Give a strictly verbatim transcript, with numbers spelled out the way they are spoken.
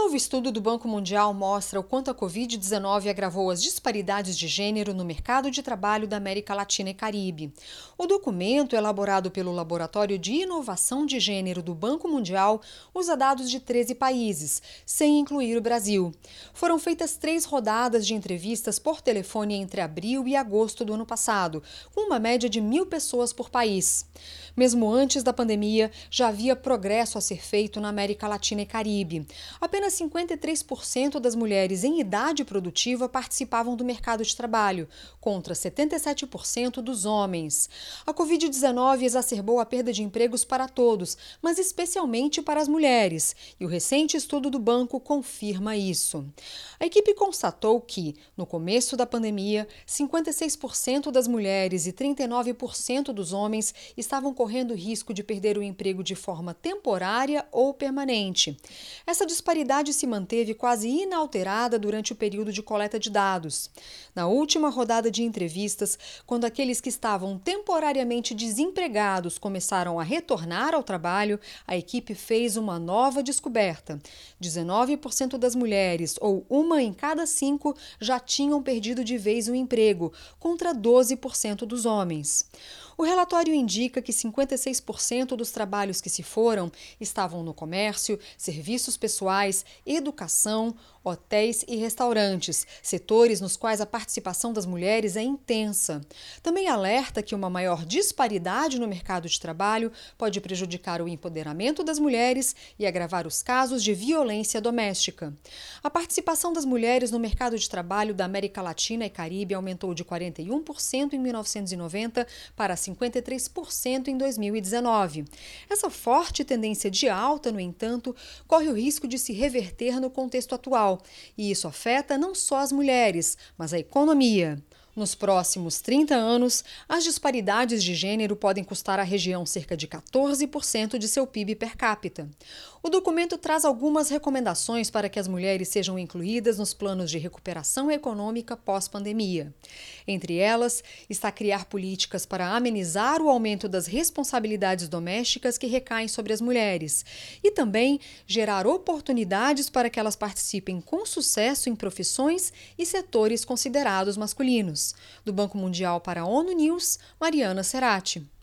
novo estudo do Banco Mundial mostra o quanto a covid dezenove agravou as disparidades de gênero no mercado de trabalho da América Latina e Caribe. O documento, elaborado pelo Laboratório de Inovação de Gênero do Banco Mundial, usa dados de treze países, sem incluir o Brasil. Foram feitas três rodadas de entrevistas por telefone entre abril e agosto do ano passado, com uma média de mil pessoas por país. Mesmo antes da pandemia, já havia progresso a ser feito na América Latina e Caribe. Apenas cinquenta e três por cento das mulheres em idade produtiva participavam do mercado de trabalho, contra setenta e sete por cento dos homens. A covid dezenove exacerbou a perda de empregos para todos, mas especialmente para as mulheres, e o recente estudo do banco confirma isso. A equipe constatou que, no começo da pandemia, cinquenta e seis por cento das mulheres e trinta e nove por cento dos homens estavam correndo risco de perder o emprego de forma temporária ou permanente. Essa disparidade se manteve quase inalterada durante o período de coleta de dados. Na última rodada de entrevistas, quando aqueles que estavam temporariamente desempregados começaram a retornar ao trabalho, a equipe fez uma nova descoberta. dezenove por cento das mulheres, ou uma em cada cinco, já tinham perdido de vez o emprego, contra doze por cento dos homens. O relatório indica que cinquenta e seis por cento dos trabalhos que se foram estavam no comércio, serviços pessoais, educação, hotéis e restaurantes, setores nos quais a participação das mulheres é intensa. Também alerta que uma maior disparidade no mercado de trabalho pode prejudicar o empoderamento das mulheres e agravar os casos de violência doméstica. A participação das mulheres no mercado de trabalho da América Latina e Caribe aumentou de quarenta e um por cento em mil novecentos e noventa para cinquenta e três por cento em dois mil e dezenove. Essa forte tendência de alta, no entanto, corre o risco de se reverter no contexto atual, e isso afeta não só as mulheres, mas a economia. Nos próximos trinta anos, as disparidades de gênero podem custar à região cerca de quatorze por cento de seu P I B per capita. O documento traz algumas recomendações para que as mulheres sejam incluídas nos planos de recuperação econômica pós-pandemia. Entre elas, está criar políticas para amenizar o aumento das responsabilidades domésticas que recaem sobre as mulheres e também gerar oportunidades para que elas participem com sucesso em profissões e setores considerados masculinos. Do Banco Mundial para a ONU News, Mariana Serati.